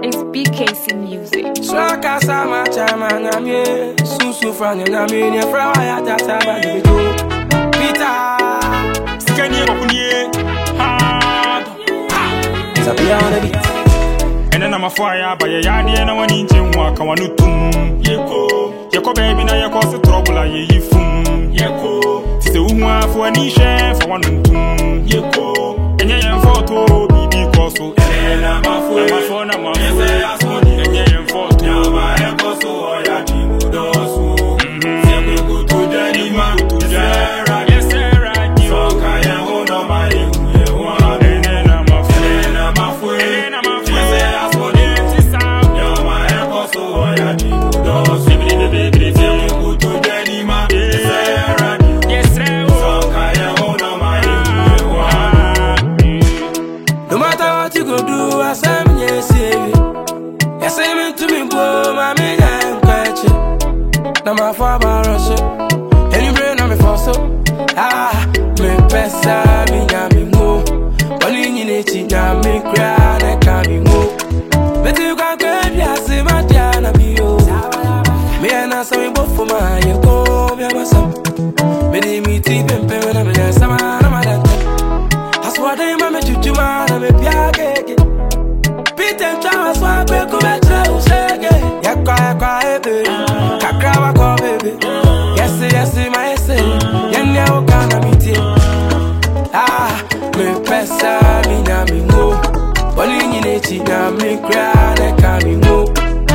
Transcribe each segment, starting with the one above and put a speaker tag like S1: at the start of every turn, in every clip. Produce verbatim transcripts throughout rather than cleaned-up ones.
S1: It's B K C Music.
S2: So I can't say my time and I'm here. Soon, soon, from you, I'm in here. From why I just have a give it to Peter.
S3: Skinny up on you. Hard.
S2: It's a beyond the beat.
S3: And then I'm a fire by your yard, and I want to walk. I want to tum. Yeko. Yeko, baby, now you cause the trouble. I hear you fum. Yeko. It's the woman for an chef. I want to tum. Yeko. And you're photo. Be because so. And I'm a fool. I'm a phone. I'm a fool. And you're photo. I'm a photo. So I am to do so. Say we go to the man to the yes, sir. So I am hold on my one. And then I'm a fool. And I'm a fool. And I'm a fool. Say I saw the sound. You're my echo. So I am to do so. Baby, baby, say we go to the man. Yes, sir. So I am hold on my one.
S2: No matter what you go do, I say me yes, you say me to me, boy, my me I'm catching. Now my father rush it, and you bring on me for so. Ah, me pesa me na me mo, but you need to na me cry na can me mo. But you can't get me, I say my Diana be yo. Me and I say we both for my you go, me and my son. Me di me deep and pay when I'm in some man, I'm at that. I swear they mama chuchu man, I'm a piage. Peter and Charles, so I break up at you, say, yeah, cry, cry, baby. Kakra, call, baby. Yes, yes, my essay. Yeah, now, can I meet you? Ah, me pesa, me na me mo. But you need to na me cry, I can't be mo.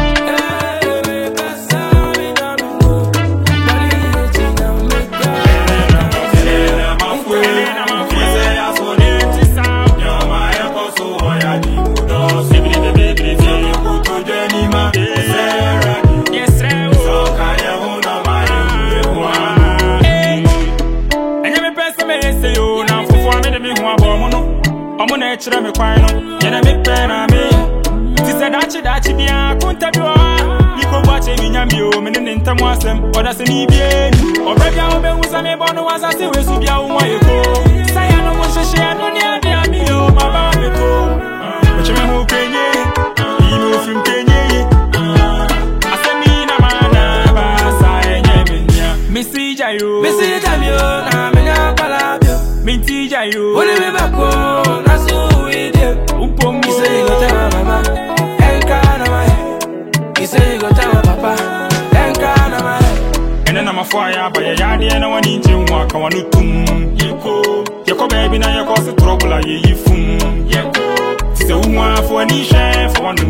S3: Chira me kwano yena me pena me ti se dachi dachi bia kunta biwa iko bwache minyami o me ne ntam asem oda se ni bie obebia obe wusa me bono wasa se wesu bia wo eko saya no mo hwehwe no ne ade ami o baba me ko me cheme ho kenye imo fim kenye asemi na mana ba sa enye menya misi jayo
S2: Missy Jamio, na me na palabio.
S3: minti jayo
S2: Only me back home, that's who we do.
S3: umpomo
S2: He say you go tell my mama, and cry on my head. He say you go tell my papa, and cry on my head.
S3: and then I'm a fire by your yard, and I want to walk. I want to tum. Yeko. Yeko, baby, now you cause the trouble. I hear you fum. Yeko. It's the woman for an chef. I want to